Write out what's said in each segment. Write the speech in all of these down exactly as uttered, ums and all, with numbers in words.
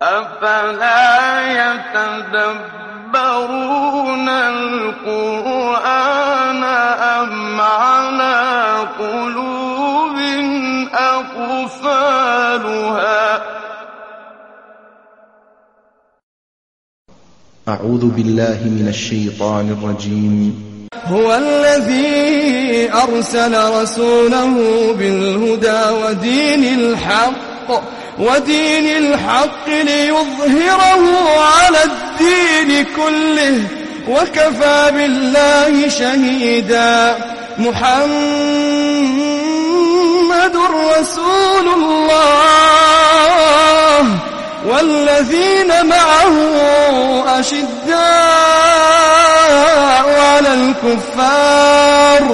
أفلا يتدبرون القرآن أم على قلوب أقفالها أعوذ بالله من الشيطان الرجيم. هو الذي أرسل رسوله بالهدى ودين الحق ودين الحق ليظهره على الدين كله وكفى بالله شهيدا. محمد رسول الله والذين معه أشداء على الكفار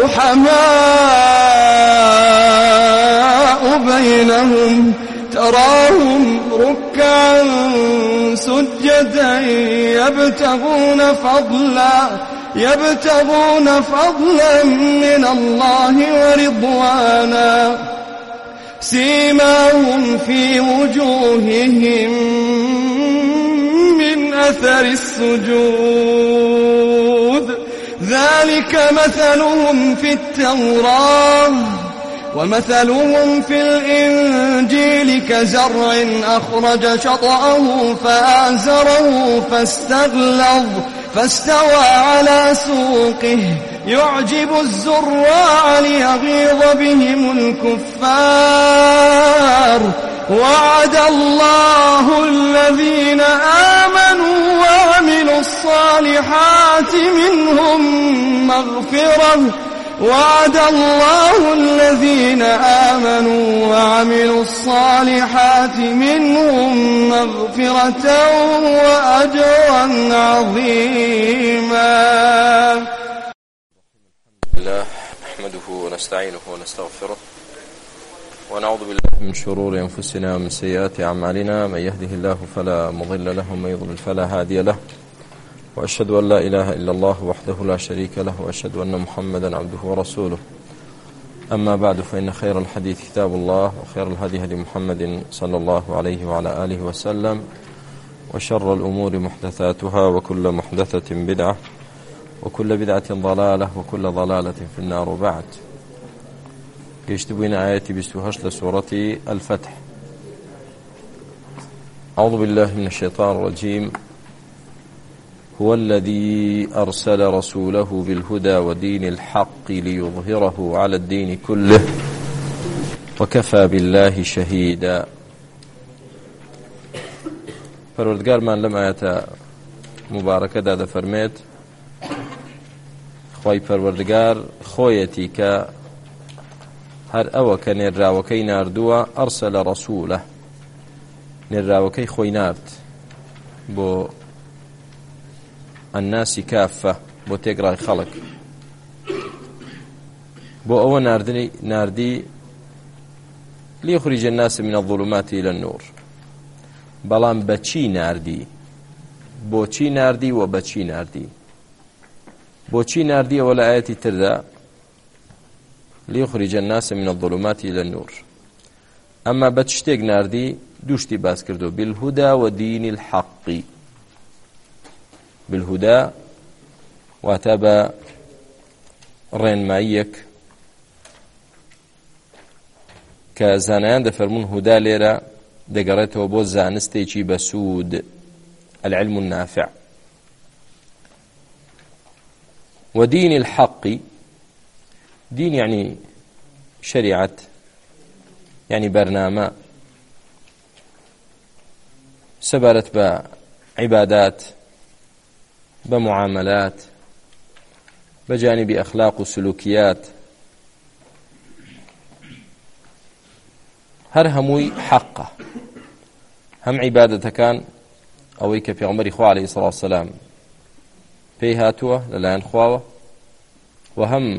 رحماء بينهم تراهم ركعا سجدا يبتغون فضلا يبتغون فضلا من الله ورضوانا سيماهم في وجوههم من أثر السجود ذلك مثلهم في التوراة ومثلهم في الإنجيل كزرع أخرج شطأه فآزره فاستغلظ فاستوى على سوقه يعجب الزراع ليغيظ بهم الكفار. وعد الله الذين آمنوا وعملوا الصالحات منهم مغفرة وعد الله الذين آمنوا وعملوا الصالحات منهم مغفرة وأجرا عظيما. الله نحمده ونستعينه ونستغفره ونعوذ بالله من شرور أنفسنا ومن سيئات أعمالنا. من يهده الله فلا مضل له ومن يضلل فلا هادي له وأشهد أن لا إله إلا الله وحده لا شريك له وأشهد أن محمدا عبده ورسوله. أما بعد فإن خير الحديث كتاب الله وخير الهدي هدي محمد صلى الله عليه وعلى آله وسلم وشر الأمور محدثاتها وكل محدثة بدعة وكل بدعة ضلالة وكل ضلالة في النار. بعد يشتبين آياتي بسوهش لسورة الفتح. أعوذ بالله من الشيطان الرجيم. هو الذي أرسل رسوله بالهدى ودين الحق ليظهره على الدين كله وكفى بالله شهيدا. پروردگار من لم آیت مبارکه داده فرمید خوای پروردگار خویتی که هر او که نراوکی ناردوه ارسل رسوله نراوکی خوی نارد بو الناس كافة بو تقرأ خلق بو أول ناردي, ناردي ليخرج الناس من الظلمات إلى النور. بلان بچي ناردي بو چي ناردي و بچي ناردي بو چي ناردي ولا آياتي تردى ليخرج الناس من الظلمات إلى النور. أما بچتك ناردي دوشتي باس كردو بالهدى ودين الحق. بالهدى واتبا رين مايك كزانيان دفرمون هدى ليرا دقريته بو زانستيكي بسود العلم النافع. ودين الحق دين يعني شريعة يعني برنامج سبرت بعبادات بمعاملات بجانب أخلاق وسلوكيات هر هموي حقه هم عبادة كان أويك في عمر إخوة عليه الصلاة والسلام بيهاتوه للان خواوه وهم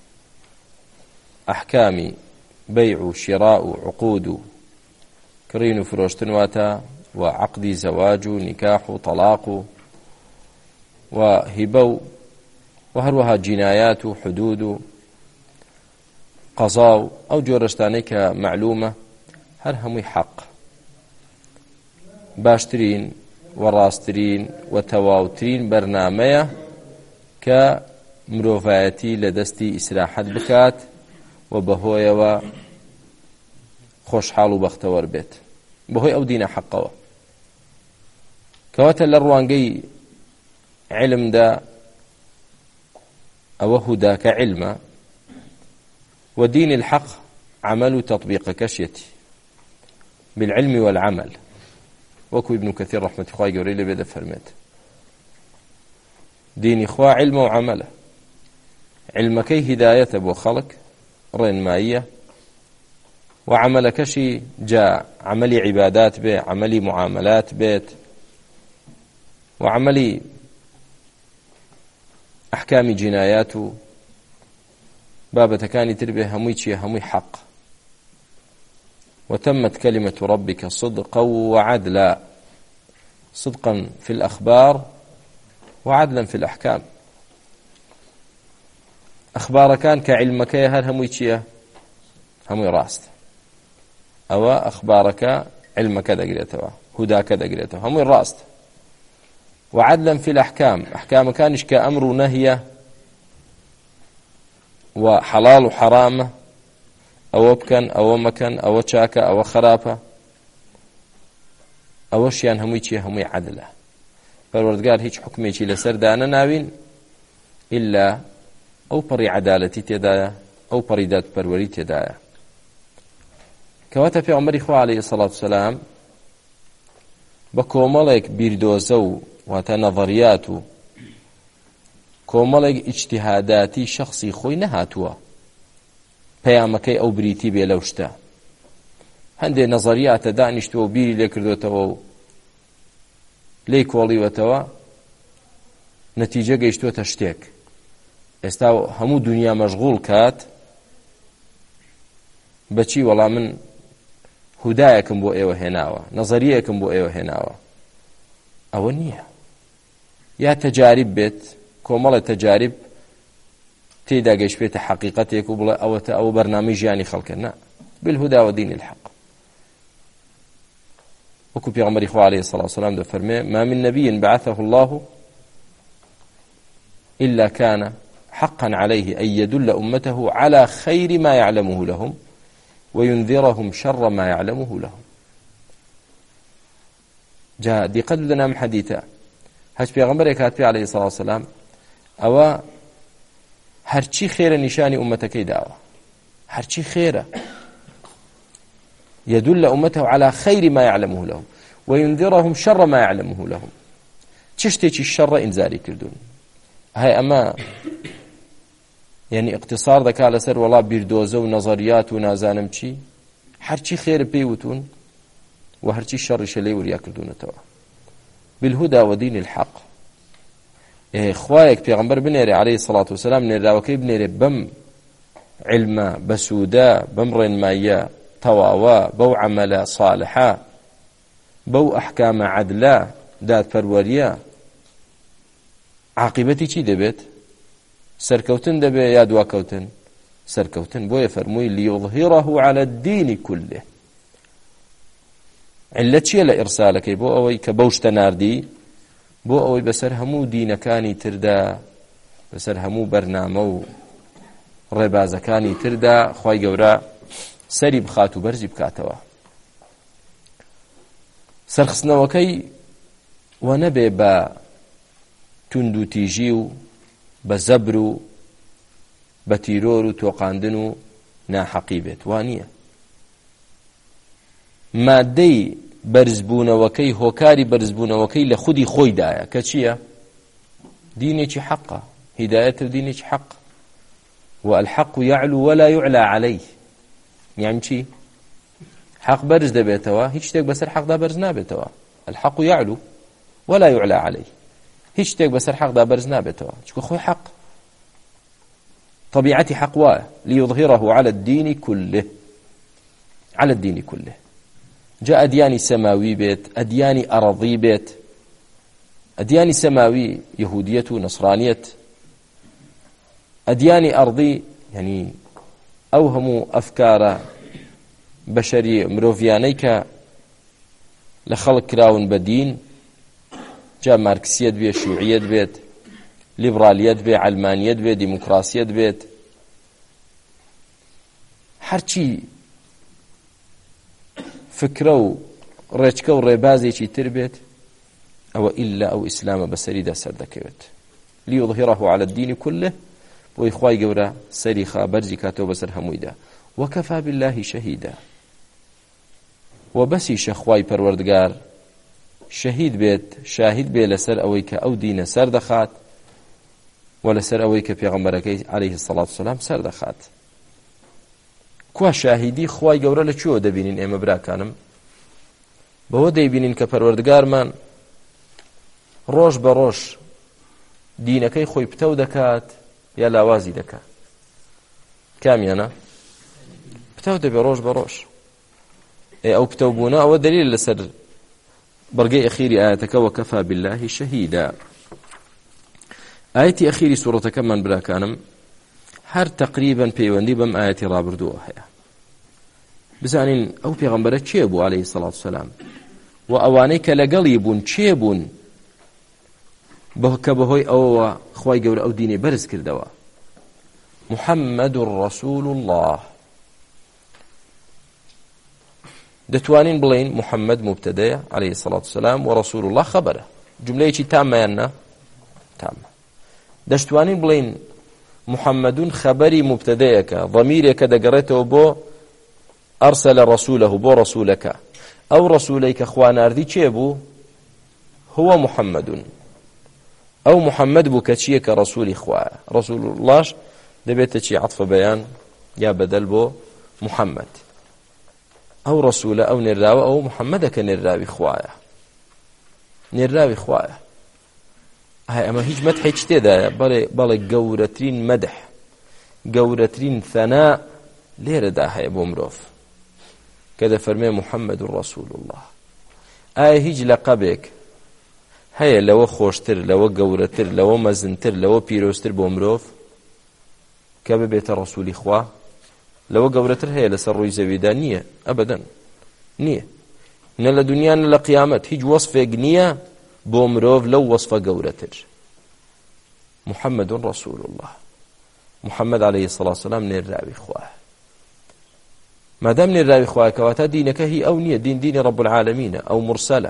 أحكام بيع شراء عقود كرين فروشتنواتا وعقد زواج نكاح طلاق وهبو وهروها جنايات حدود قضاء أو جورشتانيك معلومة هر همي حق باشترین و ڕاستترین و تەواوترین بەرنامەیە کە مرۆڤایەتی لە دەستی ئیسراحەت بکات و بەهۆیەوە خۆشحاڵ و بەختەوەر بێت بەهۆی ئەو دینە حەقەوە. کەواتە لە ڕوانگەی علمدا ئەوە هوداکە علمە و دین الحق عمل و تطبیقەکەشیەتی بالعلم والعمل، وەکو ابن كثير رحمة خوای گەورەی لەبێ دەفەرمێت دینی خوا علمە و عملە. علمەکەی هیدایەتە بۆ خەڵک، ڕێنماییە، و عملەکەشی جا عملی عیبادات بێ، عملی معاملات بێت، و عملی ئەحکامی جینایات و بابەتەکانی تر بێ هەمووی چیە؟ هەمووی حەق. وتمت كلمة ربك صدقا وعدلا، صدقا في الأخبار وعدلا في الأحكام. أخبار كان كعلمك هل هموي چيا؟ هموي راست. أو أخبارك علمك دقريتها، هداك دقريتها، هموي راست. وعدلا في الأحكام، أحكام كانش كأمر ونهي وحلال وحرام، أو بكن أو مكن أو شاكا أو خرافة، أو شيان هموي چي هموي عدله. فالوردقار هيج حكمي چي لسر دانا ناوين إلا أو بري عدالتي تدايا أو بري داد بروري تدايا. كواتا في عمر إخوة عليه الصلاة والسلام بكومالك بيردوزو واتا نظرياتو كومالك اجتهاداتي شخصي خوي نهاتوا پەیامەکەی ئەو بریتی بێ لەو شتە. هەندێک نەزەریاتە دانیشتووە و بیری لێ کردوێتەوە و لێی کۆڵیوەتەوە، نەتیجە گەیشتووەتە شتێک. ئێستا هەموو دنیا مەشغوڵ کات بەچی؟ وەڵام من هودایەکم بۆ ئێوە هێناوە، نەزەریەکم بۆ ئێوە هێناوە. ئەوە نییە. یا تەجاریب بێت، کۆمەڵە تەجاریب تيدا گەیشت بێتە حەقیقەتێک و بڵێ ئەوەتە ئەوە بەرنامەی ژیانی خەڵکە. نا، بالهدى ودين الحق. وكو پیغمبر خوا عليه الصلاة والسلام دفرمي ما من نبي بعثه الله إلا كان حقا عليه أن يدل أمته على خير ما يعلمه لهم وينذرهم شر ما يعلمه لهم. جاء دي قد لنا حديثا هاش پیغمبر كاتبي عليه الصلاة والسلام أو هرچی خير نشاني أمتكي دعوة، هرچی خير يدل أمته على خير ما يعلمه لهم وينذرهم شر ما يعلمه لهم. تشتكي الشر إنزاري كردون. هاي أما يعني اقتصار ذكاء لسر والله بيردوزة ونظريات ونازانم چي هرچی خير بيوتون وهرچی شر شلي وريا كردون توا. بالهدى ودين الحق. خوايك پیغمبر بنيري عليه الصلاة والسلام نراوكي بنيري بم علما بسودا بمر مايا تواوا بو عمل صالحا بو أحكام عدلا داد فروريا عاقبتي چي دبت؟ سركوتن دبي يا دواكوتن سركوتن بو يفرموي ليظهره على الدين كله. علتشي لإرسالك بو أوي كبوشت ناردي بۆ ئەوەی بەسەر هەموو دینەکانی تردا، بەسەر هەموو بەرنامە و ڕێبازەکانی تردا خوای گەورە سەری بخات و بەرزی بکاتەوە. سەرخستنەوەکەی وە نەبێ بە توند و تیژی و بە زەبر و بە تیرۆر و تۆقاندن و ناحەقی بێت، وانییە. مادەی بەرزبوونەوەکەی هۆکاری بەرزبوونەوەکەی لە خودی خۆیدایە کە چییە؟ دینێکی حەقە، هیدایەتە و دینێکی حەق. والحق يعلو ولا يعلى عليه. يعني چی؟ حق بەرز دەبێتەوە، هیچ شتێک بەسەر حەقدا بەرز نابێتەوە. الحق يعلو ولا يعلى عليه. هیچ شتێک بەسەر حەقدا بەرز نابێتەوە، چونکە خۆی حەق. طبيعتي حق وایە ليظهره على الدين كله، على الدين كله. جاء أدياني سماوي بيت، أدياني أرضي بيت. أدياني سماوي يهودية ونصرانية، أدياني أرضي يعني أوهموا أفكار بشري مروفيانيك لە خەڵک کراون بە دین، جا مارکسیەت بێ، شیوعیەت بێت، لیبرالیەت بێ، علمانیەت بێ، دیموکراسیەت بێت، هەرچی فکرە و ڕێچکە و ڕێبازێکی تر بێت، ئەوە ئیلا ئەو ئیسلامە بەسەریدا سەر دەکەوێت. لیظهره على الدین كله، بۆی خوای گەورە سەری خا بەرزی کاتەوە بەسەر هەموویدا. وەکەفا بالله شەهیدا، و بەسیشە خوای پەروەردگار شەهید بێت، شاهید بێ لەسەر ئەوەی کە ئەو دینە سەر دەخات و لەسەر ئەوەی کە پێغەمبەرەکەی عەلەیهی السەڵات وسەلام سەر دەخات. کوا شاهیدی خوای گەورە لە کوێوە دەبینین ئێمە براکانم؟ بەوە دەیبینین کە پەروەردگارمان ڕۆژ بە ڕۆژ دینەکەی خۆی پتەو دەکات یا لاوازی دەکات؟ کامیانە؟ پتەو دەبێ ڕۆژ بە ڕۆژ. ئەو پتەو بوونە ئەوە دلیل لەسەر بەرگەی ئەخیری ئاەتەکە وەکەفا بالله شەهیدا. ئاەتی ئەخیری سوورەتەکەمان براکانم هەر تەقریبەن پەیوەندی بەم ئاەتی ڕابردووە هەیە. بزانین ئەو پێغەمبەرە چێ بوو عەلەیهی سەڵات وسەلام، و ئەوانەی کە لەگەڵی بوون چێ بوون کە بەهۆی ئەوەوە خوای گەورە ئەو دینێ بەرز کردەوە. محەممەد ڕەسوول الله. دەتوانین بڵین محەممەد مبتەدەیە عەلەیهی سەڵات وسەلام و ڕەسوول الله خەبەرە، جملەیەکی تامەیاننا تامە. دەشتوانین بڵین محەممەدون خەبەری مبتەدەیەکە، ضەمیرێکە دەگەڕێتەوە بۆ ئەرسەلە ڕەسوولەهو، بۆ ڕەسوولەکە. ئەو ڕەسوولەی کە خوا ناردی چێ بوو؟ هو محەممەدون. ئەو محەممەد بوو کە چییە؟ کە ڕەسوولی خوایە. ڕەسوول اللهش دەبێتە چی؟ عەطفە بەیان یا بەدەل بۆ محەممەد. ئەو ڕەسوولە، ئەو نێراوە، ئەو محەممەدە کە نێراوی خوایە، نێراوی خوایە. ئایا ئەمە هیچ مەدحێک تێدایە؟ بەڵێ بەڵێ گەورەترین مەدح، گەورەترین ثەنا لێرەدا هەیە بۆ مرۆڤ کە دەفەرمێ محەممەد ڕەسوول الله. ئایا هیچ لەقەبێک هەیە لەوە خۆشتر، لەوە گەورەتر، لەوە مەزنتر، لەوە پیرۆزتر بۆ مرۆڤ کە ببێتە ڕەسوولی خوا؟ لەوە گەورەتر هەیە لەسەر ڕووی زەویدا؟ نییە، ئەبەدەن نییە. نە لە دنیا نە لە قیامەت هیچ وەصفێک نییە بۆ مرۆڤ لەو وەصفە گەورەتر. محەممەد ڕەسوول الله. محەممەد عەلەیهی سەڵات وسەلام نێراوی خوایە. مادام نێراوی خوایە کەواتە دینەکە هی ئەو نییە، دین دینی ڕەب العالەمینە، ئەو مرسەلە.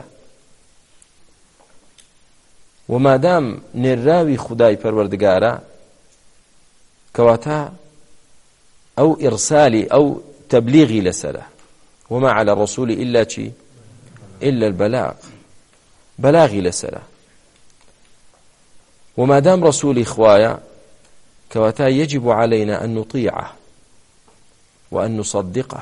و مادام نێراوی خودای پەروەردگارە کەواتە ئەو ئیرسالی ئەو تەبلیغی لەسەرە. وما على الرسول إلا چی؟ إلا البلاغ. بلاغی لەسەرە. ومادام رسولی خوایە کەواتە يجب علينا أن نطيعه وأن نصدقه.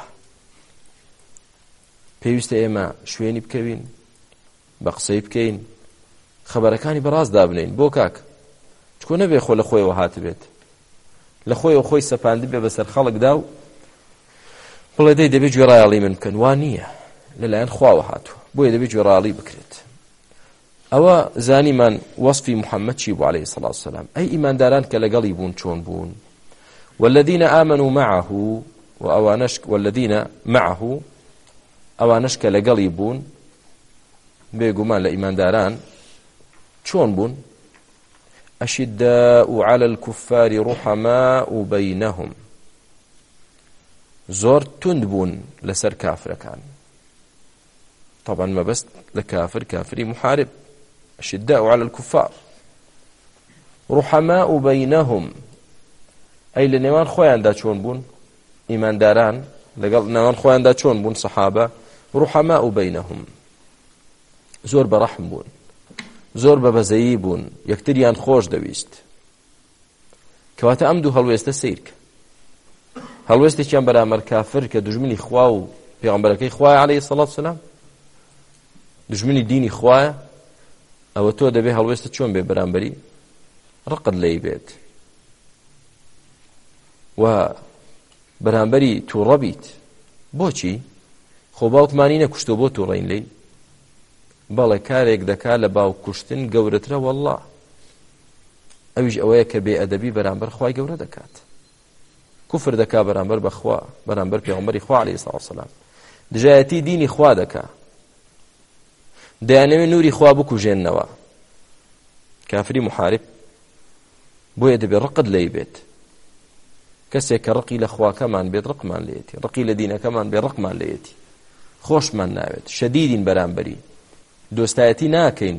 پێویستە ئێمە شوێنی بکەوین، بە قسەی بکەین، خەبەرەکانی بەڕاست دابنین. بۆ کاک چکۆ نەبێ خۆ لە خۆیەوە هاتبێت، لە خۆیەوە خۆی سەپاندی بێ بەسەر خەڵکدا و بڵێ دەی دەبێت گوێڕایەڵی من بکەن. وان نییە، لەلایەن خواوە هاتووە، بۆیە دەبێت گوێڕایەڵی بکرێت. ئەوە زانیمان وەصفی محەممەد چی بوو عەلەیهی سەڵات وسەلام؟ ئەی ئیمانداران کە لەگەڵی بوون چۆن بوون؟ والذین آمنوا معه، و ئەوانەش والذین معه، ئەوانەش کە لەگەڵی بوون بێگومان لە ئیمانداران چۆن بوون؟ أشداء على الكفار رحماء بينهم. زۆر تند بوون لەسەر کافرەکان. طبعا مەبەست لە کافر کافری محارب. أشداء على الكفار رحماء بينهم، ئەی لە نێوان خۆیاندا چۆن بوون؟ ئیمانداران لەگەڵ نێوان خۆیاندا چۆن بوون؟ سەحابە رحماء بينهم، زۆر بەڕەحم بوون، زۆر بەبەزەیی بوون، یەکتریان خۆش دەویست. کەواتە ئەم دوو هەڵوێستە سیرکە. هەڵوێستێکیان بەرامبەر کافر کە دژمنی خوا و پێغەمبەرەکەی خوایە عەلەیهی سەڵات وسەلام، دژمنی دینی خوایە، ئەوە تۆ دەبێ هەڵوێستە چۆن بێ؟ بەرامبەری ڕقت لێی بێت و بەرامبەری تووڕە بیت. بۆچی؟ خۆ باوکمانی نەکوشتۆ بۆ تووڕەین لێی؟ بەڵێ کارێک دەکا لە باوک کوشتن گەورەترە وەڵڵا. ئەویش ئەوەیە کە بێئەدەبی بەرامبەر خوای گەورە دەکات، کوفر دەکا بەرامبەر بەخوا، بەرامبەر پێغەمبەری خوا عەلەیهی سەڵات وسەلام، دژایەتی دینی خوا دەکا. دەیانەوێت نوری خوا بکوژێننەوە کافری محارب بۆیە دەبێت ڕقت لێی بێت کەسێک کە ڕقی لە خواکەمان بێت ڕقمان لێتی ڕقی لە دینەکەمان بێت ڕقمان لێتی خۆشمان ناوێت شەدیدین بەرامبەری دۆستایەتی ناکەین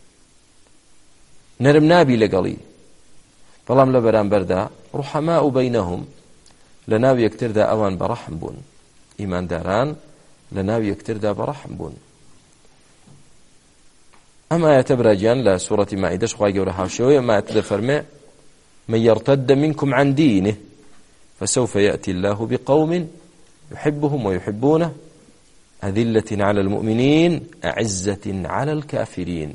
نەرم نابی لەگەڵی بەڵام لە بەرامبەردا ڕوحەماء بەینەهم لە ناو یەکتردا ئەوان بەڕەحم بوون ئیمانداران لە ناو یەکتردا بەڕەحم بوون ئەم ئاەتە براگیان لە سوورەتی مائیدەش خوای گەورە هاوشێوەیە ئەم ئاەتە دەفەرمێ من يرتد منكم عن دينه فسوف يأتي الله بقوم يحبهم ويحبونه أذلة على المؤمنين أعزة على الكافرين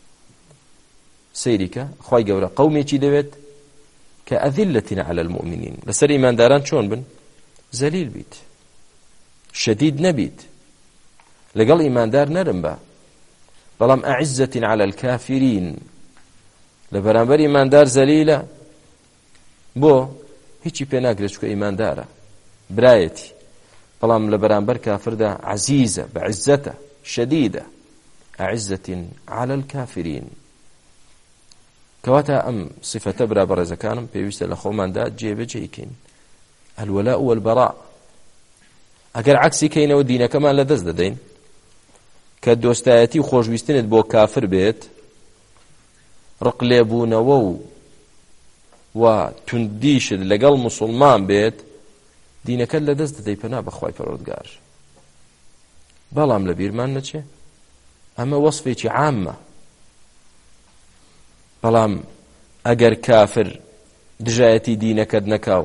سيرك خوای گەورە قومێکی دەوێت کە أذلة على المؤمنين لەسەر ئیمانداران چۆن بن زەلیل بیت شەدید نەبیت لەگەڵ ئیماندار نەرم بە بەڵام أعزة على الكافرين لە بەرامبەر ئیماندار زەلیلە بۆ هیچی پێ ناگرێت چکە ئیماندارە برایەتی بەڵام لە بەرامبەر کافردا عەزیزە بەعزەتە شەدیدە أعزة على الكافرين کەواتە ئەم صفەتە برا بەڕێزەکانم پێویستە لە خۆماندا جێبەجێکەین الولاء والبراء ئەگەر عەکسی کەینەوە دینەکەمان لە دەست دەدەین کە دۆستایەتی و خۆشویستنت بۆ کافر بێت ڕق لێبوونەوە و و توندیشت لەگەڵ موسڵمان بێت دینەکەت لە دەست دەدەی پەنا بەخوای پەروەردگار بەڵام لە بیرمان نەچێ ئەمە وەصفێکی عامە بەڵام ئەگەر کافر دژایەتی دینەکەت نەکاو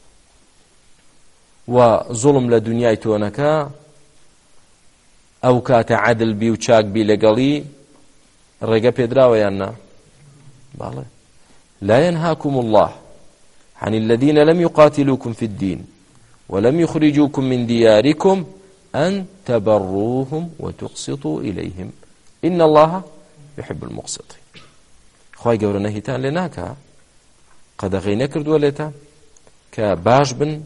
و زوڵم لە دنیای تۆ نەکا ئەو کاتە عەدل بی و چاک بی لەگەڵی ڕێگە پێدراوە یان نا باڵێ لا ينهاكم الله عن الذين لم يقاتلوكم في الدين ولم يخرجوكم من دياركم أن تبروهم وتقسطوا إليهم إن الله يحب المقسطين خواهي قولنا نهيتان لناكا قد غينا كردوا ليتان كباش بن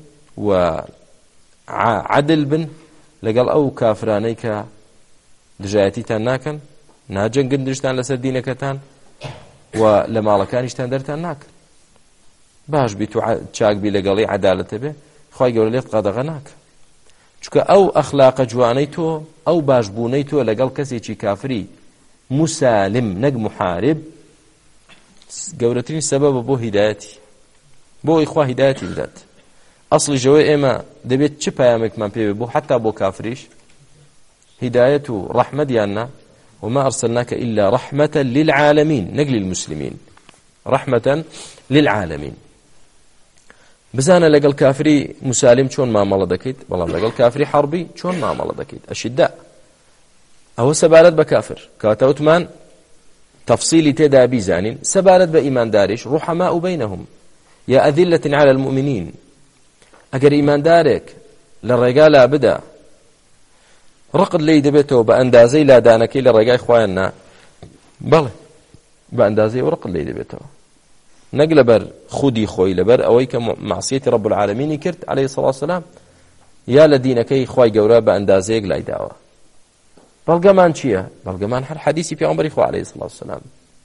وعدل بن لقال أو كافراني كا دجايتيتان ناكن ناجن قندشتان لسر دينكتان و لە ماڵەکانیشتان دەرتان ناکەن باش بیت و چاک بی لەگەڵی عەدالەتە بێ خوای گەورە لێت قەدەغە ناکە چونکە ئەو ئەخلاقە جوانەی تۆ ئەو باشبوونەی تۆ لەگەڵ کەسێکی کافری مسالم نەک محارب گەورەترین سەبەبە بۆ هیدایەتی بۆ ئەی خوا هیدایەتی بدات ئەسڵی ژەوەی ئێمە دەبێت چ پەیامێکمان پێ بێ بۆ حتا بۆ کافریش هیدایەت و ڕەحمەت یاننا وما أرسلناك إلا رحمة للعالمين نقل المسلمين رحمة للعالمين بزانا لقل كافري مسالم شون ما مالا دكيت والله لقل كافري حربي شون ما مالا دكيت أشداء أو سبارت بكافر كاتوتمان تفصيلي تدا بيزانين سبارت بإيمان دارش رحماء بينهم يا أذلة على المؤمنين أقر إيمان دارك للرجال بدأ ڕقت لێی دەبێتەوە بە ئەندازەی لادانەکەی لە ڕێگای خوایاننا بەڵێ بە ئەندازەی ئەو ڕقت لێی دەبێتەوە نەک لەبەر خودی خۆی لەبەر ئەوەی کە معسیەتی ڕەب العالەمینی کرد عەلەیهی سەڵاتو وەسەلام یا لە دینەکەی خوای گەورە بە ئەندازەیەک لای داوە بەڵگەمان چییە؟ بەڵگەمان هەر حەدیسی پێغەمبەری خوا عەلەیهی سەڵاتو وەسەلام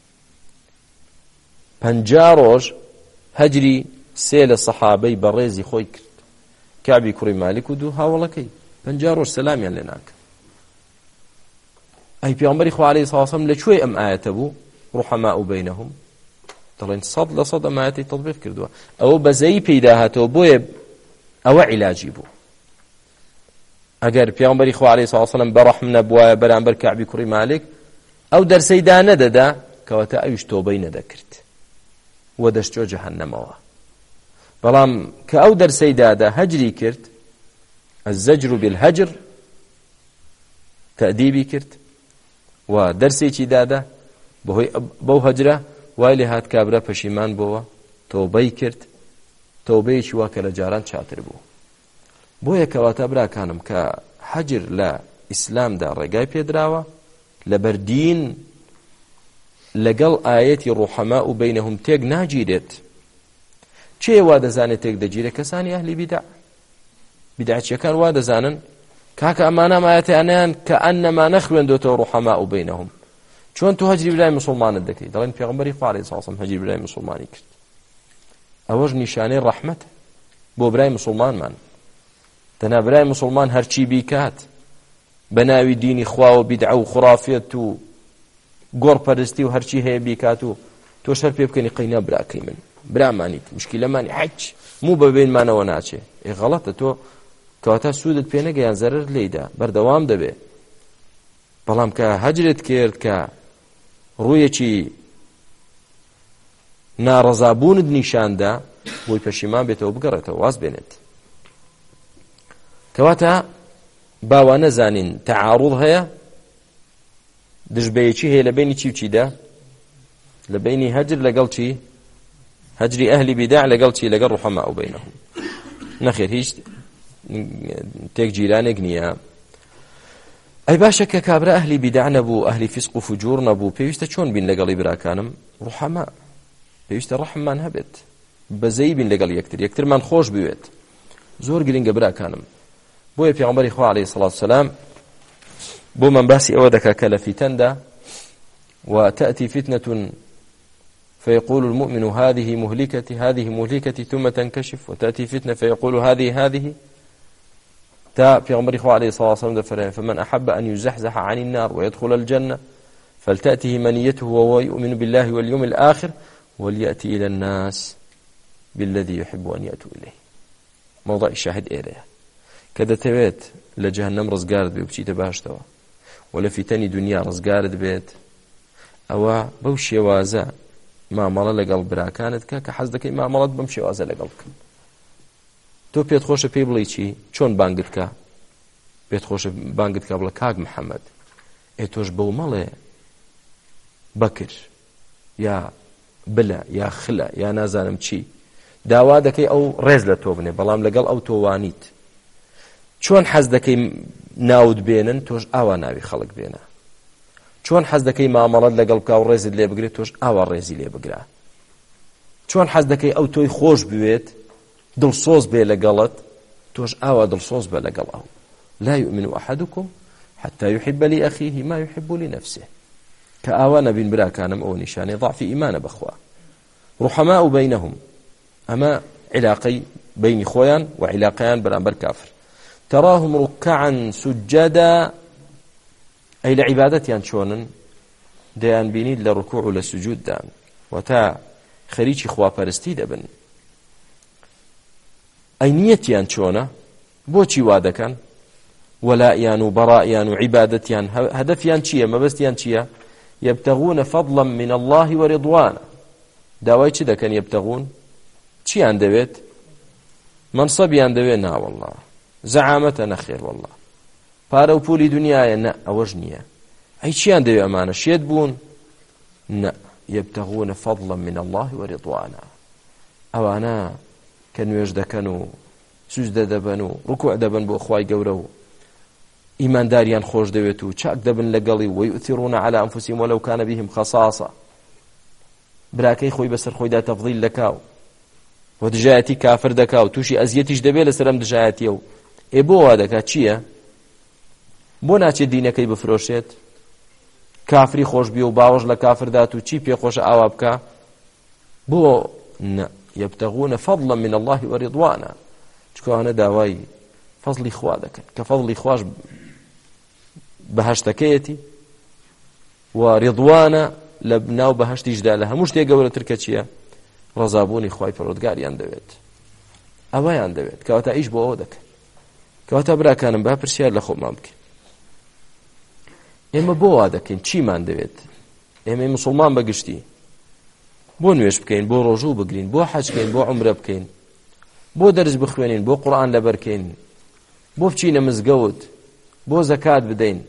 پەنجا ڕۆژ هەجری سێ لە سەحابەی بەڕێزی خۆی کرد کەعبی کوڕی مالیک و دوو هاوڵەکەی پەنجا ڕۆژ سەلامیان لێ ناکە ئەی پێغەمبەری خوا عەلەیهی سەڵاتو وەسەلام لەکوێ ئەم ئاەتە بوو ڕوحەماء بەینەهم دەڵێن سەد لە سەد ئەم ئاەتەی تەطبیق کردووە ئەوە بەزەیی پەیدا هاتەوە بۆیە ئەوە عیلاجی بوو ئەگەر پێغەمبەری خوا عەلەیهی سەڵاتو وەسەلام بەڕەحم نەبوایە بەرامبەر کەعبی کوڕی مالک ئەو دەرسەی دا نەدەدا کەواتە ئەویش تۆبەی نەدەکرد وە دەشتۆ جەهەنەمەوە بەڵام کە ئەو دەرسەی دادا هەجری کرد الزجر بالهجر تأديبي كرت ودرسي چی دادا بو هجره وایلی هات کابرا پشیمان بووە تۆبەی کرد تۆبەیەکی وا کە لە جاران چاتر بوو بۆیە کەواتە براکانم کە حەجر لە ئیسلامدا ڕێگای پێدراوە لەبەر دین لەگەڵ ئاەتی ڕوحەماء و بەینەهم تێک ناگیرێت چێ وا دەزانێت تێک دەگیرێت کەسانی ئەهلی بیدع بیدعچیەکان وا دەزانن کاکە ئەمانە مایەتیانیان کە ئەنەما نەخوێندوێتەوە ڕوحەماء بەینەهم. چۆن تۆ هەجری برای مسلمانت دەکەی؟ دەڵێن پێغەمبەری خوا عەلەیهی سەڵام هەجری برای مسلمانی کرد. ئەوەش نیشانەی ڕەحمەتە بۆ برای مسلمانمان. تەنها برای مسلمان هەرچی بیکات بە ناوی دینی خوا و بیدعە و خوڕافێت و گۆڕپەرستی و هەرچی هەیە بیکات و تۆ شەر پێ بکەنی قەینا براکەی من برامانیت مشکلەمانی حەج موو بەبێنمانەوە ناچێ. ئێ غەڵەتە تۆ کەواتە سوودت پێ نەگەیان زەرر لێیدا بەردەوام دەبێ. بەڵام کە هەجرت کرد کە ڕوویەکی ناڕەزابوونت نیشاندا بۆی پەشیمان بێتەوە بگەڕێتەوە واز بێنێت. کەواتە باوا نەزانین تەعاڕوض هەیە دژبەیەکی هەیە لە بینی چی و چیدا؟ لە بینی هەجر لەگەڵ چی؟ هەجری ئەهلی بیداع لەگەڵ چی؟ لەگەڵ ڕوحەماء بەینەهم. نەخێر هیچ تێک جیرانێک نییە. ئەی باشە کە کابرا ئەهلی بیداع نەبوو ئەهلی فیسق و فجوور نەبوو پێویستە چۆن بین لەگەڵی براکانم؟ ڕوحەماء پێویستە ڕەحممان هەبێت بەزەی بین لەگەڵ یەکتر یەکترمان خۆش بوێت. زۆر گرنگە براکانم. بۆیە پێغەمبەری خوا عەلەیهی سەڵات وسەلام بۆ من باسی ئەوە دەکا کە لە فیتەندا وتأتي فتنة فيقول المؤمن هذه مهلكتي هذه مهلكتي ثم تنكشف وتأتي فتنة فيقول هذه هذه تا پیغمبر خو علیه الصلاة والسلام فرمى فمن أحب أن يزحزح عن النار ويدخل الجنة فلتأته منيته وهو يؤمن بالله واليوم الآخر وليأتي إلى الناس بالذي يحب أن يأتوا إليه. موضع الشاهد إيريا كذا تبيت لجهنم رزقارد بيبشيت باشتوا ولا في تاني دنيا رزقارد بيت أو بوشي وازا ما مالا لقل برا كانت كا حز دكي ما مالت بمشي وازا لقلك تو پێت خۆشە پێی بڵێ چی چۆن بانگت کە پێت خۆشە بانگت کە بڵێ کاک محەممەد ئێ تۆش بەو مەڵێ بەکر یا بلە یا خلە یا نازانم چی داوا دەکەی ئەو ڕێز لە تۆ بنێ بەڵام لەگەڵ ئەو تۆوانیت چۆن حەز دەکەی ناود بێنن تۆش ئاوا ناوی خەڵک بێنە چۆن حەز دەکەی مامەڵەت لەگەڵ بکە و ڕێزت لێ بگرێت تۆش ئاوا ڕێزی لێ بگرە چۆن حەز دەکەی ئەو تۆی خۆش بوێت دڵسۆز بێ لەگەڵت تۆش ئاوا دڵسۆز بە لەگەڵ ئەو لا يؤمن أحدكم حتى يحب لأخيه ما يحب لنفسه کە ئاوا نەبین براکانم ئەو نیشانەی ضعفی ئیمانە بەخوا ڕوحەماء بەینەهم ئەمە علاقەی بینی خۆیان و علاقەیان بەرامبەر کافر تراهم ركعا سجدا ئەی لە عیبادەتیان چۆنن دەیان بینیت لە ڕکوع و لە سجوددان و تا خەریکی خواپەرستی دەبن ئەی نیەتیان چۆنە بۆچی وا دەکەن وەلائیان و بەڕائیان و عیبادەتیان هەدەفیان چییە مەبەستیان چییە يبتغون فضلا من الله ورضوانا داوای چی دەکەن يبتغون چیان دەوێت منصبیان دەوێت نا والله زعامەتە نەخێر والله پارە و پولی دنیایە نە ئەوەش نییە ئەی چیان دەوێت ئەمانە شێت بوون نە يبتغون فضلا من الله ورضوانا ئەوانە کە نوێژ دەکەن و سوجدە دەبەن و ڕکوع دەبەن بۆ خوای گەورە و ئیمانداریان خۆش دەوێت و چاک دەبن لەگەڵی ويؤثرون على أنفسهم ولو كان بهم خصاصة براکەی خۆی بەسەر خۆیدا تەفضیل دەکا و دژایەتی کافر دەکا و تووشی ئەزیەتیش دەبێت لەسەر ئەم دژایەتیە و ئێ بۆ وا دەکات چییە بۆ ناچێت دینەکەی بفرۆشێت کافری خۆش بی و باوەش لە کافردات و چی پێخۆشە ئاوا بکە بۆ نە يبتغون فضلا من الله ورضوانا چکوانە داوای فضلی خوا دەکەن کە فضلی خواش بەهەشتەکەیەتی و ڕضوانە لە ناو بەهەشتیشدا لە هەموو شتێک گەورەتر کە چییە ڕەزابوونی خوای پەروەردگاریان دەوێت ئەوەیان دەوێت کەواتە ئیش بۆ ئەوە دەکەن کەواتە براکانم با پرسیار لە خۆمان بکەین ئێمە بۆ وا دەکەین چیمان دەوێت ئێمە موسڵمان بەگشتی بۆ نوێش بکەین بۆ ڕۆژوو بگرین بۆ حەج بکەین بۆ عومرە بکەین بۆ دەرس بخوێنین بۆ قورئان لەبەرکەین بۆ بچینە مزگەوت بۆ زەکات بدەین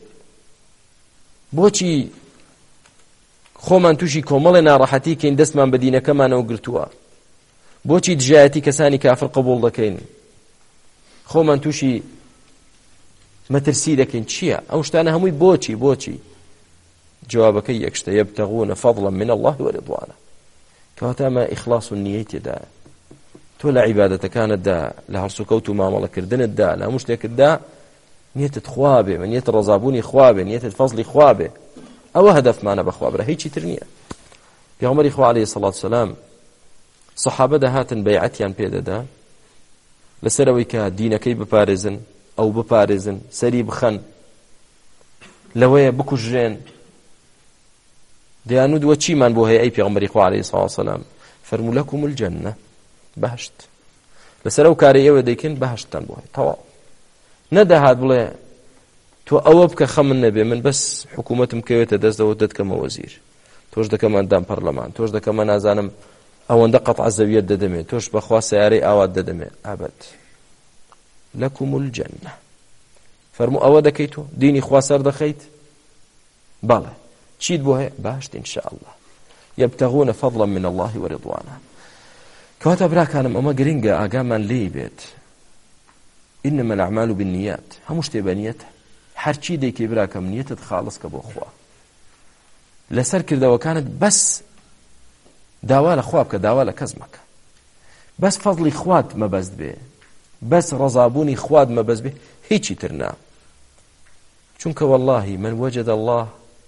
بۆچی خۆمان تووشی کۆمەڵی ناڕەحەتی کەین دەستمان بە دینەکەمانەوە گرتووە بۆچی دژایەتی کەسانی کافر قبوڵ دەکەین خۆمان تووشی مەترسی دەکەین چییە ئەو شتانە هەمووی بۆچی بۆچی جوابەکەی یەکشتە يبتغون فضلا من الله ورضوانا کەواتە ئەمە ئیخلاص و نیەی تێدایە تۆ لە عیبادەتەکانتدا لە هەڵسوکەوت و مامەڵەکردنتدا لە هەموو شتێکتدا نیەتت خوا بێ، نیەتت ڕەزابوونی خوا بێ، نیەتت فەزلی خوا بێ، ئەوە هەدەفمانە بەخوا برا، هیچی تر نییە. پێغەمبەری خوا عەلەیهی سەڵات وسەلام سەحابە دەهاتن بەیعەتیان پێدەدا لەسەر ئەوەی کە دینەکەی بپارێزن، ئەو بپارێزن، سەری بخەن، لەوەیە بکوژرێن. دەیانوت وە چیمان بۆ هەیە ئەی پێغەمبەری خوا عەلەیهی سەڵات وسەلام؟ فەرموو لەکوم الجەنە، بەهەشت. لەسەر ئەو کارەی ئێوە دەیکەن بەهەشتتان بۆ هەیە. تەواو نەداهات بڵێ تۆ ئەوە بکە خەم من نەبێ، من بەس حکوومەتم کەوێتە دەستەوە دەتکەمە وەزیر، تۆش دەکەمە ئەندام پەرلەمان، تۆش دەکەمە نازانم ئەوەندە قەتع زەویەت دەدەمێ، تۆش بەخوا سیارەی ئاوات دەدەمێ. ئابەد لەکوم الجەنە. فەرموو ئەوە دەکەی تۆ دینی خوا سەر دەخەیت؟ بەڵێ. چیت بۆ هەیە؟ باشت ئینشاءالله. یەبتەغونە فەضڵا من الله وەرضوانە. کەواتە براکانم ئەمە گرنگە ئاگامان لێی بێت. إنما الأعمال بالنيات، هەموو شتێ بە نیەتە. هەرچی دەیکەی براکەم نیەتت خاڵس کە بۆ خوا. لەسەر کردەوەکانت بەس داوا لە خوا بکە، داوا لە کەس مەکە. بەس فەضڵی خوات مەبەست بێ، بەس ڕەزابوونی خوات مەبەست بێ، هیچی تر نا. چونکە والله من وجد الله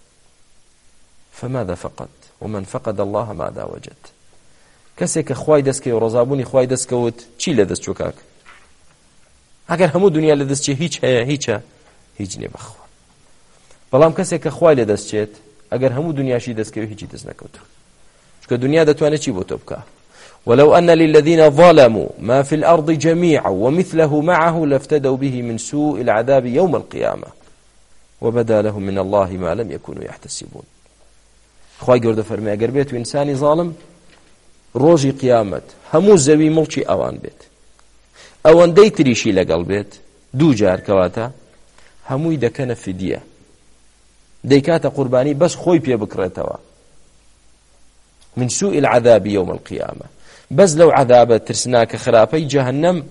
فماذا فقد ومن فقد الله ماذا وجد. کەسێک کە خوای دەستکەوت و ڕەزابوونی خوای دەستکەوت چی لە دەست چوو کاک؟ ئەگەر هەموو دنیا لە دەستچێ هیچ هەیە؟ هیچە؟ هیچ نییە بەخوا. بەڵام کەسێک کە خوای لە دەستچێت ئەگەر هەموو دنیاشی دەستکەوت هیچی دەست نەکەوتوە. چونکە دنیا دەتوانێت چی بۆ تۆ بکە؟ ولو أن للذين ظلموا ما في الأرض جميعا ومثله معه لافتدوا به من سوء العذاب يوم القيامة وبدا لهم من الله ما لم يكونوا يحتسبون. خوای گەورە فەرمێ ئەگەر بێت و ئینسانی ظالم ڕۆژی قیامەت هەموو زەوی مڵکی ئەوان بێت، ئەوەندەی تریشی لەگەڵ بێت دوو جار، کەواتە هەمووی دەکەنە فیدیە، دەیکاتە قوربانی بەس خۆی پێ بکڕێتەوە. من سوء العذاب يوم القيامة، بەس لەو عذابە ترسناکە خراپەی جەهەنەم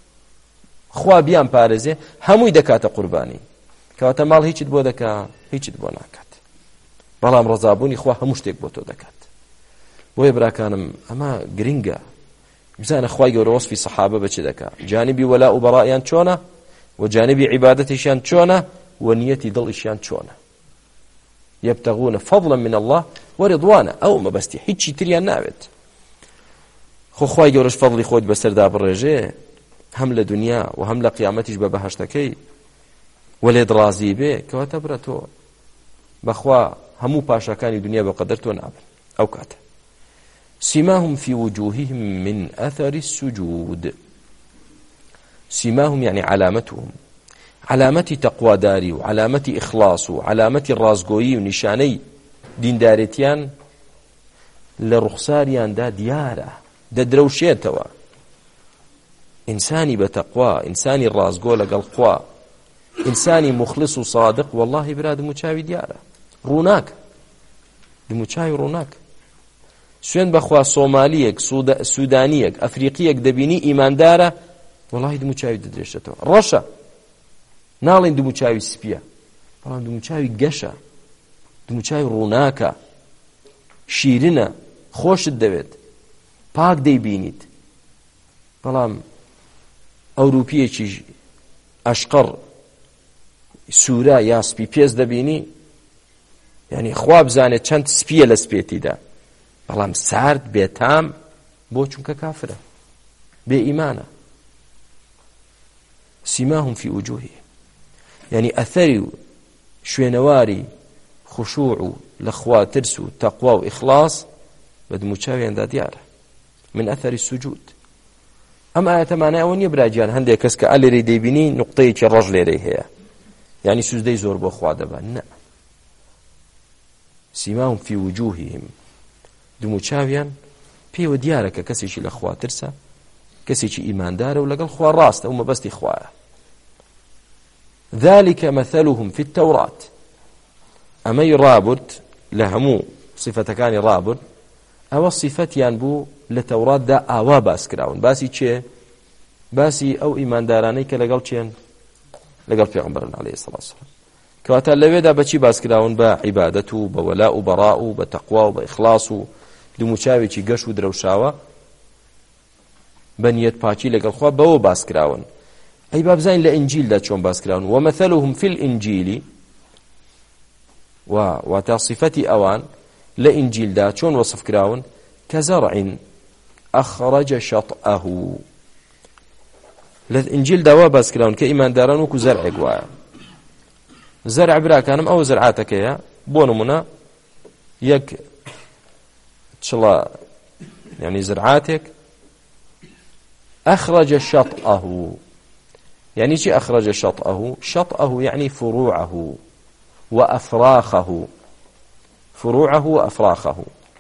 خوا بیان پارێزێ هەمووی دەکاتە قوربانی. کەواتە ماڵ هیچت بۆ دەکا؟ هیچت بۆ ناکات. بەڵام ڕەزابوونی خوا هەموو شتێک بۆ تۆ دەکات. بۆیە براکانم ئەمە گرنگە بزانە خوای گەورە وەسفی سەحابە بە چی دەکا، جانبی وەلا و بەڕائیان چۆنە و جانبی عیبادەتیشیان چۆنە و نیەتی دڵیشیان چۆنە. یەبتەغونە فەضڵا من الله وەرضوانە، ئەو مەبەستی هیچی تریان ناوێت. خۆ خوای گەورەش فەضڵی خۆت بەسەردا بڕێژێ، هەم لە دنیا و هەم لە قیامەتیش بە بەهەشتەکەی و لێت ڕازی بێ، کەواتە برە تۆ بەخوا هەموو پاشەکانی دنیا بەقەدەر تۆ نابن. ئەو کاتە سیماهم في وجوههم من أثر السجود. سیماهم يعني علامتهم، علامەتی تەقواداری و علامەتی ئیخلاص و علامەتی ڕازگۆیی و نیشانەی دیندارێتیان لە ڕوخساریاندا دیارە، دەدرەوشێتەوە. ئینسانی بە تەقوا، ئینسانی ڕازگۆ لەگەڵ خوا، ئینسانی مخلص و صادق، والله برا دموچاوی دیارە، ڕووناک، دموچاوی ڕووناک. سوێن بەخوا سۆمالیەک، سوودانیەک، ئەفریقیەک دەبینی ئیماندارە، والله دموچاوی دەدرێشێتەوە. ڕەشە، ناڵێن دموچاوی سپیە، بەڵام دموچاوی گەشە، دموچاوی ڕووناکە، شیرنە، خۆشت دەوێت، پاک دەیبینیت. بەڵام ئەوروپیەکی ئەشقەڕ سوورە یا سپی پێز دەبینی، یعنی خوا بزانێت چەند سپیە لە سپێتیدا، بەڵام سارد بێتام بۆ چونکە کافرە، بێ ئیمانە. سیماهم في وجوههم، یعنی ئەثەری و شوێنەواری خشوع و لەخوا ترس و تەقوا و ئیخلاص بە دموچاویاندا دیارە. من ئەثەری السجود. ئەم ئاەتەمانە ئەوە نییە براگیان هەندێک کەس کە ئەلێرەی دەیبینی نوقتەیەکی ڕەش لێرەی هەیە، یعنی سوزدەی زۆر بۆ خوا دەبات. نە، سیماهم في وجوههم، دموچاویان پێوە دیارە کە کەسێکی لە خوا ترسە، کەسێکی ئیماندارە و لەگەڵ خوا ڕاستە و مەبەستی خوایە. ذلك مثلهم في التوراة. ئەمەی ڕابرد لە هەموو صفەتەکانی ڕابرد، ئەوە صفەتیان بوو لە تەوراتدا ئاوا باس کراون. باسی چێ؟ باسی ئەو ئیماندارانەی کە لەگەڵ چێن؟ لەگەڵ پێغەمبەرن عەلەیهی سەڵات وسەلام. کەواتە لەوێدا بەچی باس کراون؟ بە عیبادەت و بە وەلا و بەڕا و بە تەقوا و بە ئیخلاص و دموچاوێکی گەش و درەوشاوە بە نیەت پاکی لەگەڵ خوا بەوە باس کراون. ئەی با بزانین لە ئینجیلدا چۆن باس کراون ومەثەلهم في الإنجيل و واتە صفەتی ئەوان لە ئینجیلدا چۆن وەصف کراون كزرع أخرج شطأه لە ئینجیلدا وا باس کراون کە ئیمانداران وەکو زەرعێک وایە زەرع براکانم ئەو زەرعاتەکەیە بۆ نمونە یەک چڵە يعني زرعاتك أخرج شطأه يعني شي أخرج شطأه شطأه يعني فروعه وأفراخه فروعه وأفراخه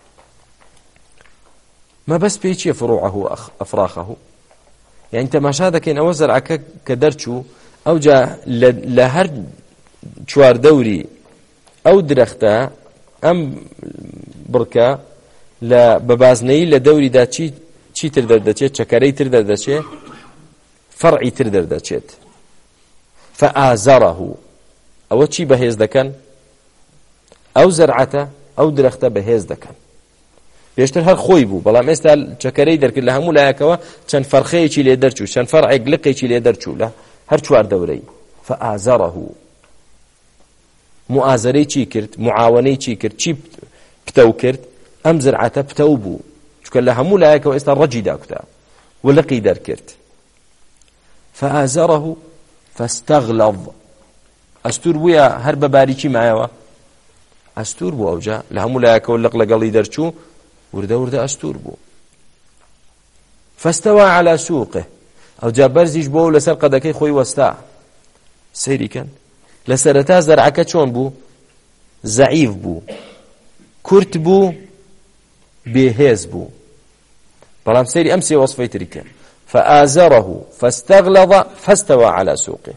ما بس بيشي فروعه وأفراخه يعني انت ما شاهدك إن أوزر عكا كدرتشو أو جا لهر چوار دوري أو درختا أم بركة لە بەبازنەی لە دەوریدا چی چی تر دەردەچێت چەکەرەی تر دەردەچێت فەرعی تر دەردەچێت فەئازەڕەهو ئەوە چی بەهێز دەکەن ئەو زەرعەتە ئەو درەختە بەهێز دەکەن پێشتر هەر خۆی بوو بەڵام ئێستا چەکەرەی دەرکرد لە هەموو لایەکەوە چەند فەرخەیەکی لێ دەرچوو چەند فەرعێک لقێکی لێ دەرچوو لە هەر چوار دەورەی فەئازەڕەهو موئازەرەی چی کرد معاوەنەی چی کرد چی پتەو کرد ئەم زرعەتە پتەو بوو چونکە لە هەموو لایەکەوە ئێستا ڕەجی داکوتا وەلقی دەرکرد فەئازەڕەهو فەستەغلەظ ئەستور بوویە هەر بە باریکی مایەوە ئەستور بوو ئەوجا لە هەموو لایەکەوە لق لەگەڵی دەرچوو وردە وردە ئەستور بوو فەستەوا عەلا سووقه ئەوجا بەرزیش بۆ و لەسەر قەدەکەی خۆی وەستا سەیریکەن لە سەرەتا زەرعەکە چۆن بوو زەعیف بوو کورت بوو بێهێز بوو بەڵام سەیری ئەم سێ وەسفەی تریکە فآزره فاستغلظ فاستوى على سوقه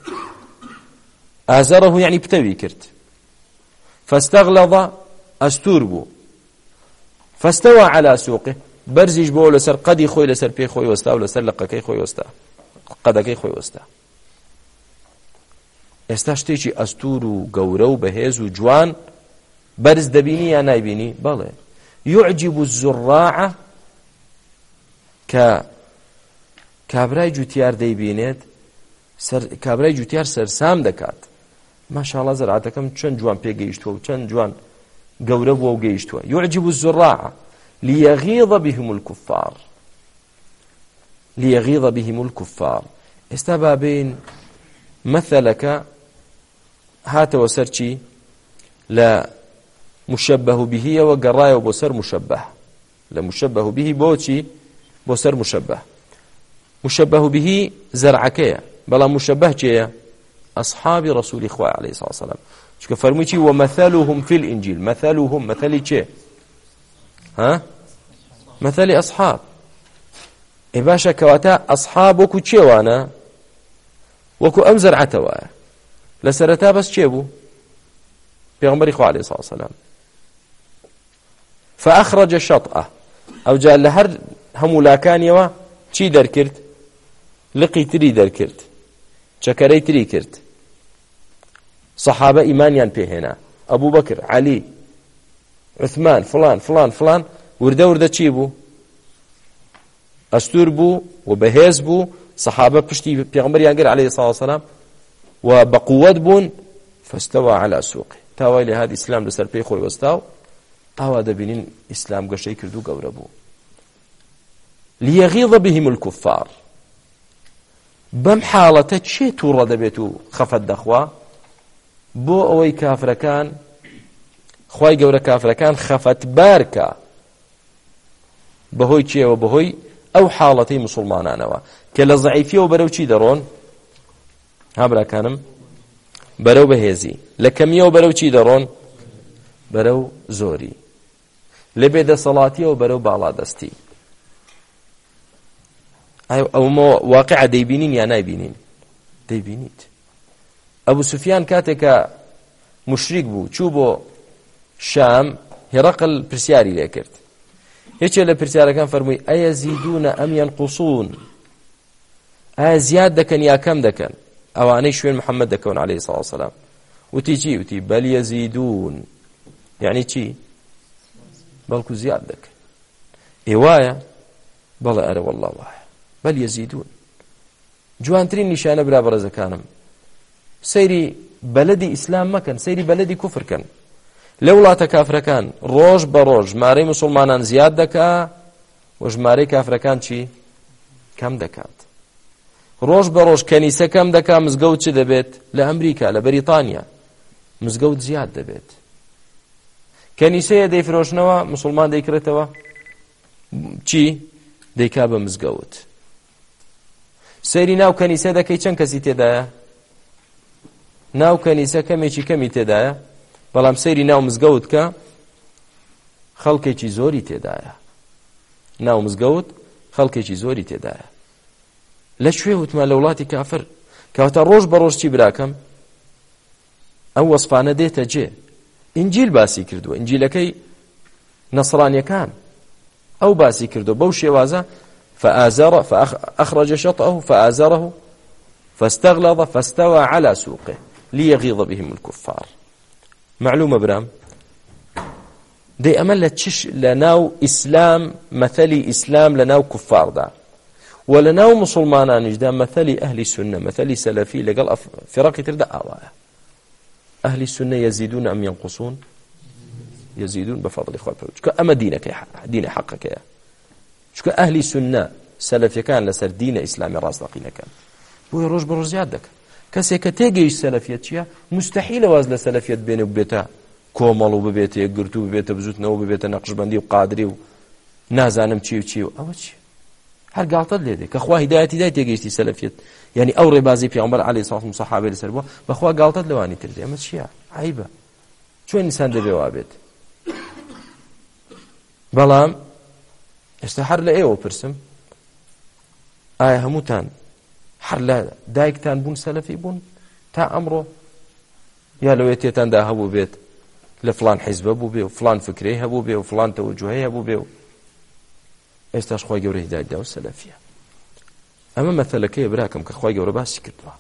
آزره يعني بتوي كرت فاستغلظ أستور بو فاستوى على سوقه برزيج بو لسر قدي خوي لسر بي خوي وستا ولسر لقكي خوي وستا قدكي خوي وستا ئێستا شتێکی ئەستور و گەورە و بەهێز و جوان بەرز دەبینی یا نایبینی بەڵێ يعجب الزراعة کە کابرای جوتیار دەیبینێت کابرای جوتیار سەرسام دەکات ماشاءالله زەرعەتەکەم چەند جوان پێگەیشتووە و چەند جوان گەورە بووە و گەیشتووە يعجب الزراعة ليغيظ بهم الكفار ليغيظ بهم الكفار ئێستا بابین مثلەکە هاتەوە سەرچی لە مشبه به وقرايا بوسر مشبه لمشبه به بوتي بوسر مشبه مشبه به زرعكيا بلا مشبه جيا أصحاب رسول إخوة عليه الصلاة والسلام شو فرميتي ومثلهم في الإنجيل مثلهم مثلي جي ها مثلي أصحاب إباشا كواتا أصحاب وكو جي وانا وكو أم زرعتوا لسرتا بس جيبو بيغمبر إخوة عليه الصلاة والسلام فأخرج شطأه أو جاء لهر همولاكان يوا چی دەرکرد لقی تری دەرکرد چەکەرەی تری کرد سەحابە ئیمانیان پێهێنا ئەبوو بەکر عەلی عوثمان فلان فلان فلان وردە وردە چی بوو ئەستور بوو و بەهێز بوو سەحابە پشتی پێغەمبەریان گر عەلەیهی سڵاو وسەلام و بەقووەت بوون فاستوى على سوقه تاوای لە هاد ئیسلام لەسەر پێی خۆی وەستا و ئاوا دەبینین ئیسلام گەشەی کرد و گەورە بوو ليغيظ بهم الكفار بم حالته چه توڕە دەبێت و خەفەت دەخوا بۆ ئەوەی کافرەکان خوای گەورە کافرەکان خەفەت بارکە بەهۆی چیەوە بەهۆی ئەو حاڵەتەی موسڵمانانەوە کە لە زەعیفیەوە بەرەو چی دەڕۆن ها براکانم بەرەو بەهێزی لە کەمیەوە بەرەو چی دەڕۆن بەرەو زۆری لە بێدەسەڵاتیەوە بەرەو باڵادەستی ئەومە واقعە دەیبینین یا نایبینین دەیبینیت ئەبوو سوفیان کاتێکە مشریک بوو چوو بۆ شام هێرەقل پرسیاری لێ کرد هیچێ لە پرسیارەکان فەرمووی ئەیەزیدونە ئەم یەنقوسون ئایا زیاد دەکەن یا کەم دەکەن ئەوانەی شوێن محەممەد دەکەون عەلەیهی سڵاو وسەلام وتی چی وتی بەل یەزیدون یعنی چی بەڵکو زیاد دەکەن ئێ وایە بەڵێ ئەرە وەڵڵا وایە بل يزيدون جوانترین نیشانە برا بەڕێزەکانم سەیری بەلەدی ئیسلام مەکەن، سەیری بەلەدی کوفرکەن. لە وڵاتە کافرەکان ڕۆژ بە ڕۆژ ژمارەی موسڵمانان زیاد دەکا و ژمارەی کافرەکان چی؟ کەم دەکات. ڕۆژ بە ڕۆژ کەنیسە کەم دەکا، مزگەوت چ دەبێت؟ لە ئەمریکا لە بەریتانیا مزگەوت زیاد دەبێت. کەنیسەیە دەیفرۆشنەوە موسڵمان دەیکرێتەوە چی؟ دەیکا بە مزگەوت. سەیری ناو کەنیسە دەکەی چەند کەسی تێدایە؟ ناو کەنیسە کەمێکی کەمی تێدایە، بەڵام سەیری ناو مزگەوت کە خەڵکێکی زۆری تێدایە. ناو مزگەوت خەڵکێکی زۆری تێدایە. لەکوێ وتمان؟ لە وڵاتی کافر. کەواتە ڕۆژ بە ڕۆژ چی براکەم؟ ئەو وەسفانە دێتە جێ. ئینجیل باسی کردووە، ئینجیلەکەی نەسڕانیەکان ئەو باسی کردو بەو شێوازە فآزر فأخرج شطأه فآزره فاستغلظ فاستوى على سوقه ليغيظ بهم الكفار. معلومة برام دي أمل تشش لناو إسلام مثلي إسلام لناو كفار دا ولناو مسلمان نجدا مثلي أهل السنة مثلي سلفي لقال فرق تردأ آوايا. أهل السنة يزيدون أم ينقصون؟ يزيدون بفضل إخوة الفرج. أما دينك دين حقك يا شكو أهل السنة سلفي كان لسر دين إسلامي راس لقينا كان بوي روج بروج زيادك كسي كتيجي سلفيتيا مستحيل واز لسلفيت بينه وبيته كومل وببيته يقرتو وببيته بزوتنا وببيته نقشبندي وقادري ونازانم چي وچي او چي هر قالت لي ديك اخوه هدايتي هدايتي جيتي سلفيت يعني او ربازي في عمر عليه الصلاه والسلام صحابه لسربو باخوه قالت لواني تردي اما شي عيبه شو انسان دبي وابد بلام استحر لأيوه برسم آية هموتان حر لا دايكتان بون سلفي بون تا أمره يا لو يتيتان دا هبو بيت لفلان حزب هبو بيو فلان فكري هبو بيو فلان توجهي هبو بيو استاش خواهي قوره هداية داو السلفية. أما مثلا كي براكم كخواهي قوره باسي كدوا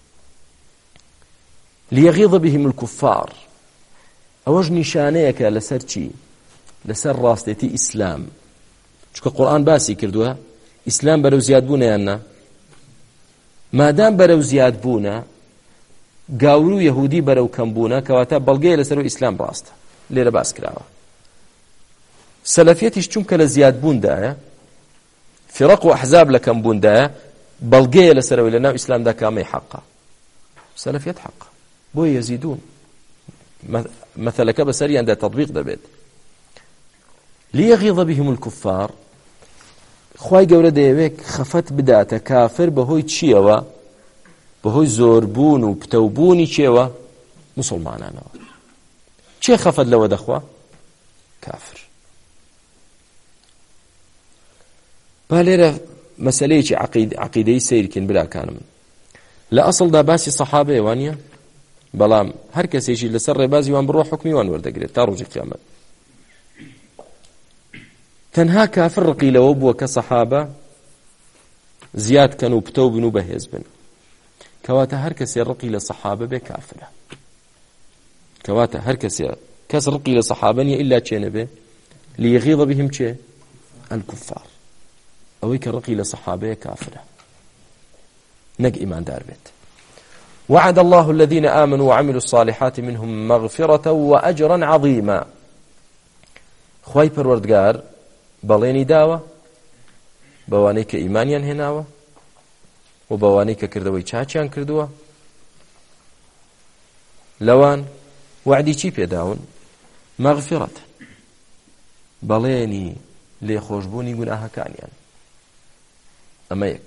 ليغيظ بهم الكفار أوج نشانيك لسر چي لسر راستيتي إسلام چونکە قورآن باسی کردووە ئیسلام بەرەو زیاد بوونە یاننا مادام بەرەو زیاد بوونە گاور و یەهودی بەرەو کەم بوونە کەواتە بەڵگەیە لەسەر ئیسلام ڕاستە لێرە باس کراوە. سەلەفیەتیش چونکە لە زیاد بووندایە فرق و ئەحزاب لە کەم بووندایە بەڵگەیە لەسەرەوەی لەناو ئیسلامدا کامەی حەقە سەلەفیەت حەقە بۆیە یەزیدون مەثەلەکە بەسەریاندا تەطبیق دەبێت. ليغيظ بهم الكفار خواهي قولة ديوك خفت بداتا كافر بهوي تشيوا بهوي زوربون و بتوبوني تشيوا مسلمانانا چه خفت لو دخوا كافر. باليرا مسألة عقيد عقيدة سير كن بلا كان من لا أصل دا باسي صحابة وانيا بلام هر کس يجي لسر بازي وان بروح حكمي وان وردقريت تاروج القيامة تنها كافر رقي لو بوا كصحابة زياد كانوا بتوبن وبهزبن كواتا هر كسي رقي لصحابة بكافرة كواتا هر كسي كس رقي لصحابة إلا تشينبه ليغيظ بهم تشي الكفار أويك الرقي لصحابة كافرة نق إيمان دار بيت. وعد الله الذين آمنوا وعملوا الصالحات منهم مغفرة وأجرا عظيما. خواي پروردگار بەڵێنی داوە بەوانەی کە ئیمانیان هێناوە و بەوانەی کە کردەوەی چاچیان کردووە لەوان وعدی چی پێداون؟ مەغفیرەت بەڵێنی لێخۆشبوونی گوناهەکانیان. ئەمە یەک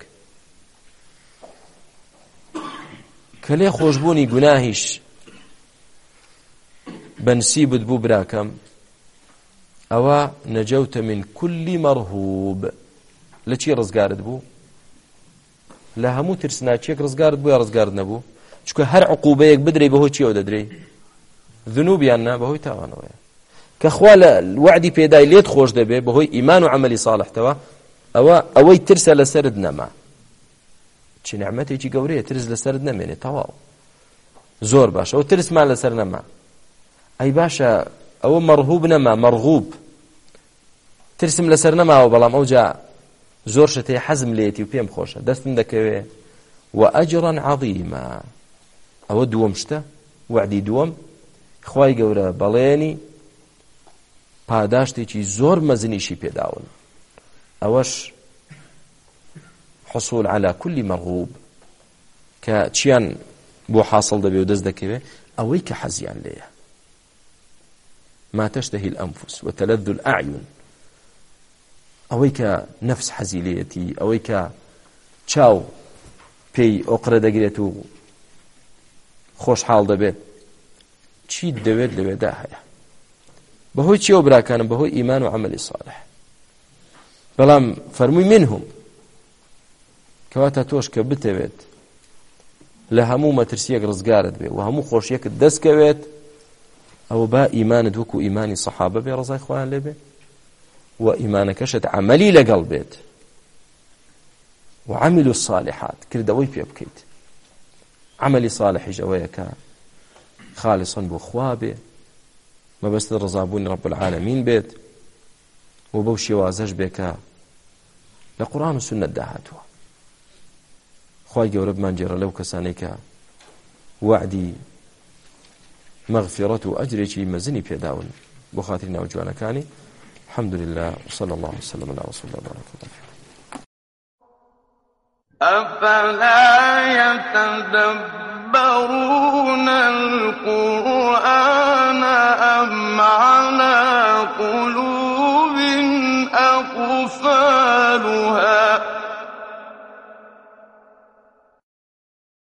کە لێخۆشبوونی گوناهیش بەنسیبت بوو براکەم ئەوە نەجەوتە من کولی مەرهوب لە چی ڕزگارت بوو؟ لە هەموو ترسناچیەک ڕزگارت بوو یا ڕزگارت نەبوو؟ چونکە هەر عقوبەیەک بدرێ بەهۆی چیەوە دەدرێ؟ ذنوبیان نا بەهۆی تاوانەوەیە کە خوا لە وعدی پێدای لێت خۆش دەبێ بەهۆی ئیمان و عەمەلی ساڵحتەوە ئەوە ئەوەی ترسە لەسەرت نەما. چی نعمەتێکی گەورەیە ترس لەسەرت نەمێنێ تەواو زۆر باشە ئەو ترسمان لەسەر نەما. ئەی باشە ئەوە مەرهوب نەما مەرغوب ترسم لەسەر نەماوە بەڵام ئەو جا زۆر شتەیە حەزم لێتی و پێم خۆشە دەستم دەکەوێ وأجرا عظيما. أو دوم شتا وعدي دوم خواي گەورە بەڵێنی پاداشتێکی زۆر مەزنیشی پێداون. ئەوەش حصول على كل مرغوب کە چیان بۆ حاصل دەبێ و دەست دەکەوێت ئەوەی کە حەزیان لێیە. ما تشتهي الأنفس وتلذ الأعين، ئەوەی کە نەفس حەزی لێیەتی، ئەوەی کە چاو پێی ئۆقرە دەگرێت و خۆشحاڵ دەبێت، چی دەوێت لەوێدا هەیە. بەهۆی چیەوە براکانم؟ بەهۆی ئیمان و عەمەلی صالح. بەڵام فەرمووی منهم، کەواتە تۆش کە بتەوێت لە هەموو مەترسیەک ڕزگارت بێ و هەموو خۆشیەکت دەستکەوێت، ئەوە با ئیمانت وەکو ئیمانی سەحابە بێ ڕەزای خۆیان لێ بێ، و ئیمانەکەشت عەمەلی لەگەڵ بێت و عەملوا الصالحات، کردەوەی پێ بکەیت. عەمەلی صالحیش ئەوەیە کە خالصن بۆ خوا بێ، مەبەستە ڕزابوونی رب العالمین بێت، و بەو شێوازەش بێ کە لە قورئان و سونەت داهاتووە. خوای گەورە بمانجێڕە لەو کەسانەی کە وعدی مەغفرەت و ئەجرێکی مەزنی پێداون بۆ خاتری ناوجوانەکانی. الحمد لله وصلى الله وسلم على رسول الله بارك الله فيكم. أفلا يتدبرون القرآن أم على قلوب أقفالها